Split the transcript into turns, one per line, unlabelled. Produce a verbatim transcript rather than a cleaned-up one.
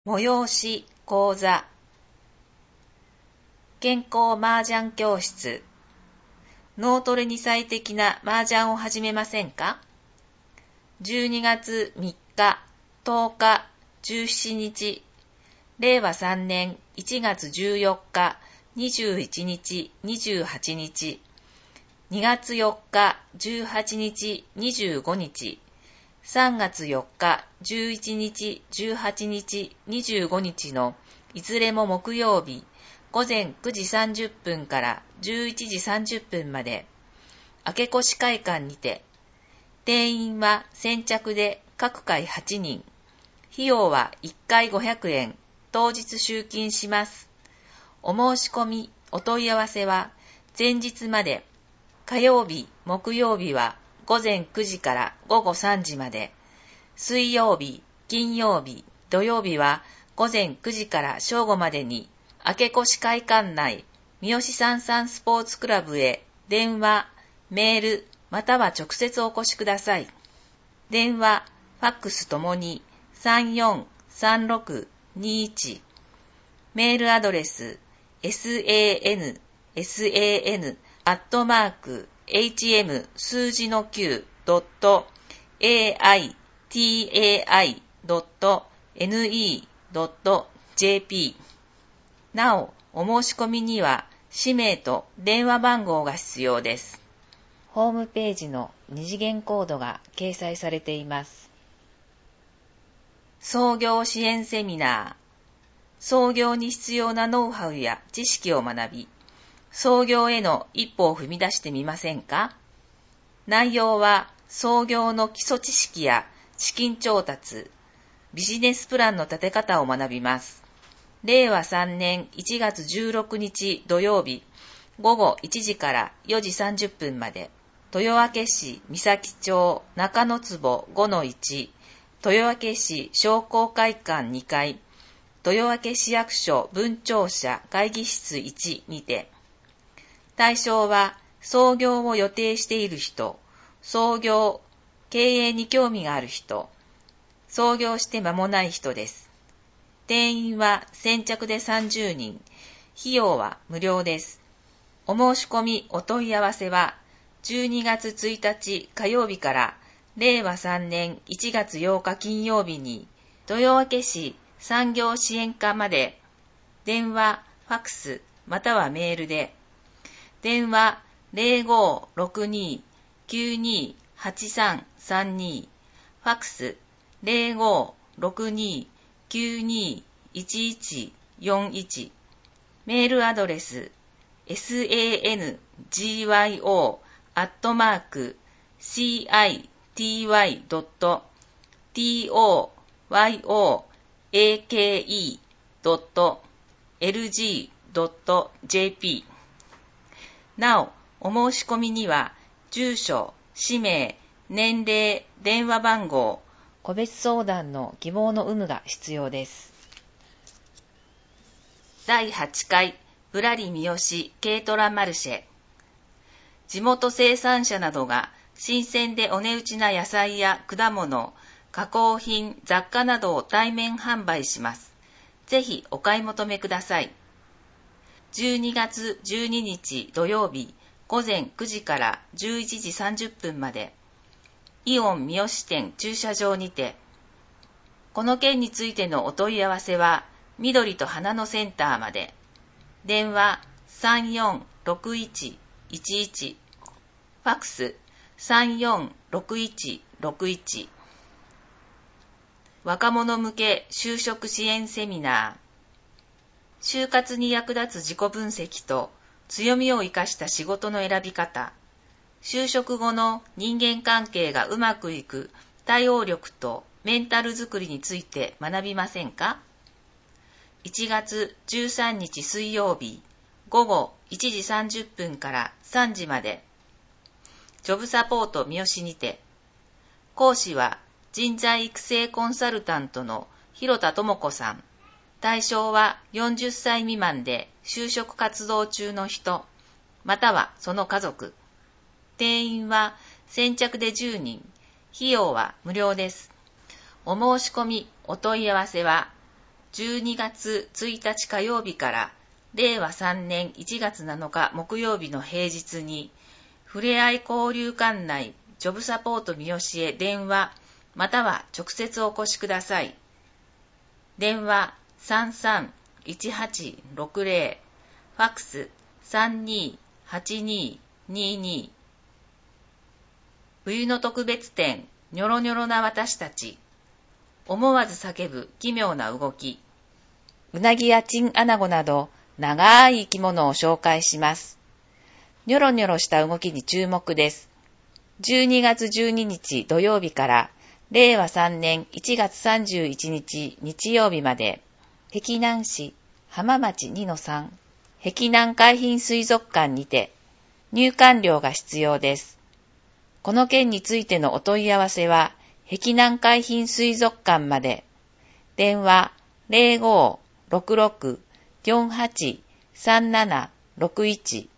催し講座健康麻雀教室脳トレに最適な麻雀を始めませんか？じゅうにがつみっか、とおか、じゅうしちにち、れいわさんねんいちがつじゅうよっか、にじゅういちにち、にじゅうはちにち、にがつよっか、じゅうはちにち、にじゅうごにち、さんがつよっか、じゅういちにち、じゅうはちにち、にじゅうごにちのいずれも木曜日、ごぜんくじさんじゅっぷんからじゅういちじさんじゅっぷんまで、明越会館にて、定員は先着で各回はちにん、費用はいっかいごひゃくえん、当日集金します。お申し込み、お問い合わせは前日まで、火曜日、木曜日はごぜんくじからごごさんじまで、水曜日、金曜日、土曜日はごぜんくじから正午までに、明越会館内、三好三三スポーツクラブへ電話、メール、または直接お越しください。電話、ファックスともにさんよんさんろくにいち、メールアドレス san san アットマーク hm 数字の きゅう ドット aitai ドット ne ドット jp。 なお、お申し込みには氏名と電話番号が必要です。ホームページの二次元コードが掲載されています。創業支援セミナー。創業に必要なノウハウや知識を学び、創業への一歩を踏み出してみませんか？内容は創業の基礎知識や資金調達、ビジネスプランの立て方を学びます。れいわさんねんいちがつじゅうろくにち土曜日、ごごいちじからよじさんじゅっぷんまで、豊明市三崎町中野坪 ごのいち、豊明市商工会館にかい、豊明市役所分庁舎会議室いちにて、対象は創業を予定している人、創業、経営に興味がある人、創業して間もない人です。定員は先着でさんじゅうにん、費用は無料です。お申し込みお問い合わせはじゅうにがつついたち火曜日かられいわさんねんいちがつようか金曜日に豊明市産業支援課まで電話、ファックスまたはメールで、電話 ゼロごろくに きゅうにはちさんさんに、ファックス ゼロごろくに きゅうにいちいちよんいち、メールアドレス sangyo アットマーク city ドット toyake ドット lg ドット jp。 なお、お申し込みには住所、氏名、年齢、電話番号、個別相談の希望の有無が必要です。だいはちかいぶらり三好軽トラマルシェ。地元生産者などが新鮮でお値打ちな野菜や果物、加工品、雑貨などを対面販売します。ぜひお買い求めください。じゅうにがつじゅうににち土曜日ごぜんくじからじゅういちじさんじゅっぷんまで、イオン三好店駐車場にて。この件についてのお問い合わせは緑と花のセンターまで。電話 さんよんろくいちいちいち、ファックス さんよんろくいちろくいち。若者向け就職支援セミナー。就活に役立つ自己分析と強みを生かした仕事の選び方、就職後の人間関係がうまくいく対応力とメンタルづくりについて学びませんか？いちがつじゅうさんにち水曜日、ごごいちじさんじゅっぷんからさんじまで、ジョブサポート三好にて。講師は人材育成コンサルタントの広田智子さん。対象はよんじゅっさい未満で就職活動中の人、またはその家族。定員は先着でじゅうにん、費用は無料です。お申し込み、お問い合わせはじゅうにがつついたち火曜日かられいわさんねんいちがつなのか木曜日の平日に、ふれあい交流館内ジョブサポート三好へ電話または直接お越しください。電話 さんさんいちはちろくぜろ、ファックス さんにーはちにーにーにー。冬の特別展、ニョロニョロな私たち。思わず叫ぶ奇妙な動き。うなぎやチンアナゴなど長い生き物を紹介します。ニョロニョロした動きに注目です。じゅうにがつじゅうににち土曜日かられいわさんねんいちがつさんじゅういちにち日曜日まで、碧南市浜町 にのさん、碧南海浜水族館にて入館料が必要です。この件についてのお問い合わせは、碧南海浜水族館まで。電話 ゼロごーろくろくよんはちさんななろくいち